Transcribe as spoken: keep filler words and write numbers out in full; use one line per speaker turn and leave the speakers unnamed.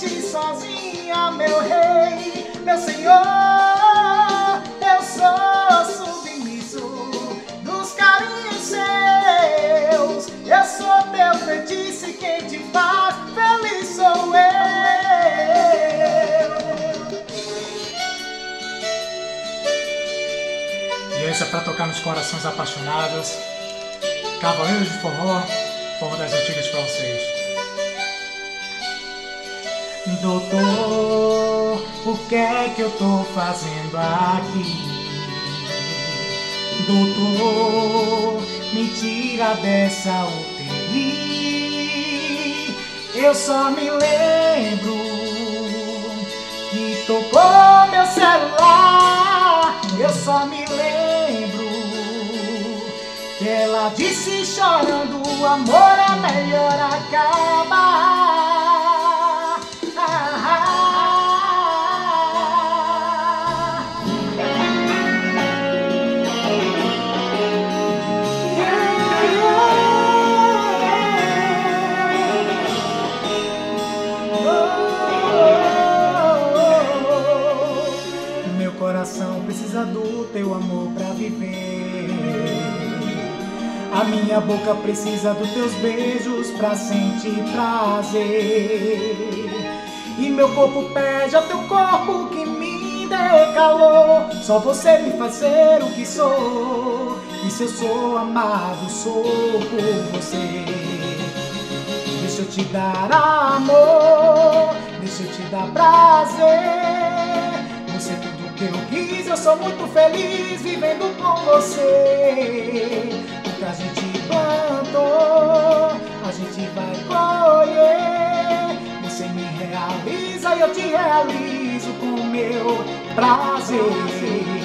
deixe sozinha, meu rei, meu senhor. Eu sou submisso dos carinhos seus. Eu sou teu feitiço e quem te faz feliz sou eu.
E esse é pra tocar nos corações apaixonados. Cavaleiros de Forró, forró das antigas pra vocês.
Doutor, o que é que eu tô fazendo aqui? Doutor, me tira dessa U T I. Eu só me lembro que tocou meu celular. Eu só me lembro que ela disse chorando: o amor é melhor acabar. Meu coração precisa do teu amor pra viver. A minha boca precisa dos teus beijos pra sentir prazer. E meu corpo pede ao teu corpo que me dê calor. Só você me faz ser o que sou. E se eu sou amado, sou por você. Deixa eu te dar amor, deixa eu te dar prazer. Você é tudo que eu quis, eu sou muito feliz vivendo com você. O que a gente plantou, a gente vai colher. Você me realiza e eu te realizo com meu prazer.